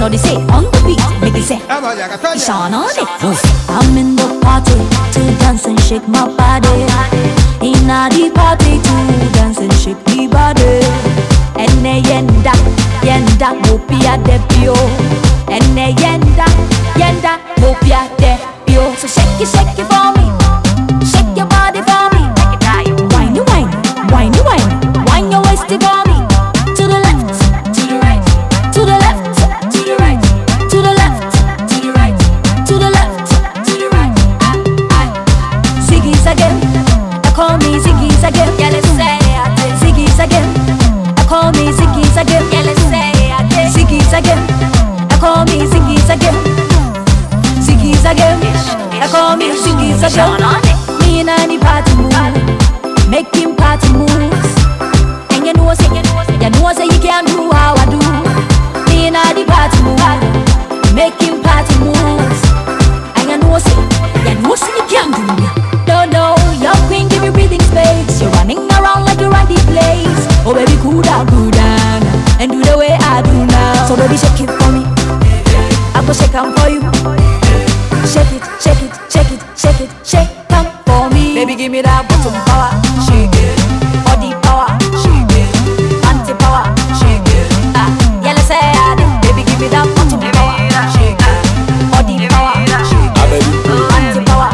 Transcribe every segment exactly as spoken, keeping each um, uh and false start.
Shorty say on the beat, make it say Sean on it. I'm in the party to dance and shake my body. Inna the party to dance and shake the body. Enne yenda, yenda, mopia debio. Enne yenda, yenda, mopia debio. So shake it, shake it for me. Shake your body for me. Wine you wine, wine you wine. Wine your waist for me. To the left, to the right, to the left, to the right, to the left, to the right, to the left, to the right. Ziggy's again, they call me Ziggy's again. Yeah, let's say it. Ziggy's again, they call me Ziggy's again. Yeah, let's say it. Ziggy's again, they call me Ziggy's again. Ziggy's again, they call me Ziggy's again. Me and the party move, making party moves. And you know, say, you know, say you can't do how I do. Me and the party move, making party moves. And you know, say, you know, say you can't do me. Don't know, your queen give me breathing space. You're running around like you're at the place. Oh baby, cool down, cool down, and do the way I do now. So baby, shake it for me. I go shake 'em for you. Shake it, shake it, shake it, shake it, shake 'em for me. Baby, give me that bottom power. Shake it, body power. Shake it, anti power. Shake it, ah, yeah, let's say I did. Baby, give me that bottom power. Shake it, body power. Shake it, anti power.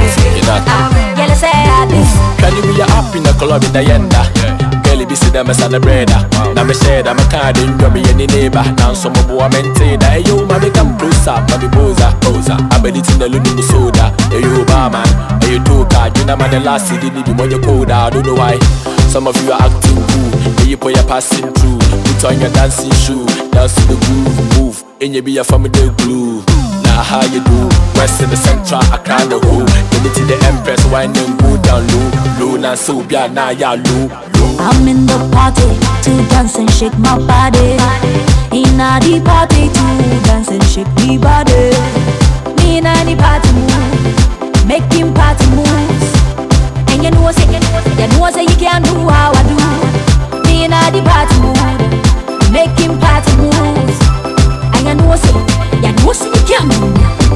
Ah, yeah, let's say I did. Can you be up in the club in the yenda? Girl, be see them as a brother. Now me share that my card in your me any neighbor. Now some boy maintain that. Hey yo, mommy come closer, mommy boza, boza. I bet it's in the lungu soda. Hey yo, barman, hey you too card. You know man the last city need you when you cold. I don't know why. Some of you are acting cool. Hey you put your passing through. Put on your dancing shoe. Dance to the groove, move. And you be a family glue. Now how you do? West in the central, I can't the whole. Give it to the empress, wine and go down low. Low now so bia now ya low. I'm in the party to dance and shake my body. Inna the party to dance and shake the body. Me inna the party move, making party moves. And you know say, you know say you can't do how I do. Me inna the party mood, making party moves. And you know say, you know say you can't do.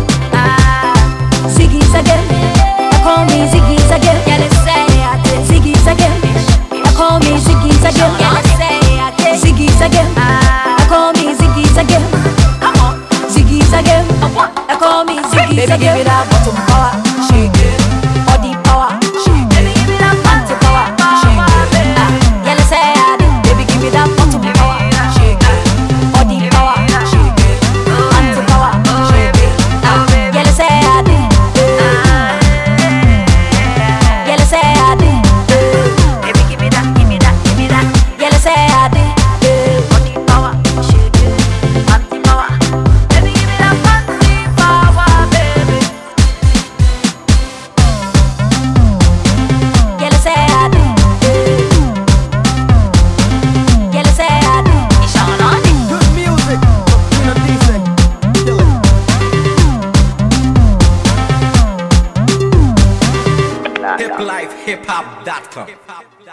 Ah, Ziggy's again, they call me Ziggy's again. Yeah, let's say it. Ziggy's again. Call me Ziggy's again. Yeah, let's say it. Ziggy's again. I call me Ziggy's again. Come on, Ziggy's again. I call me Ziggy's again. Baby, give me that bottom power. Shake it, body power. Shake it, baby, give me that anti power. Shake it, ah, yeah, let's say it. Baby, give me that bottom power. Shake it, body power. Shake it, anti power. Shake it, ah, yeah, let's say it. Yeah, let's say it. hip life hip hop dot com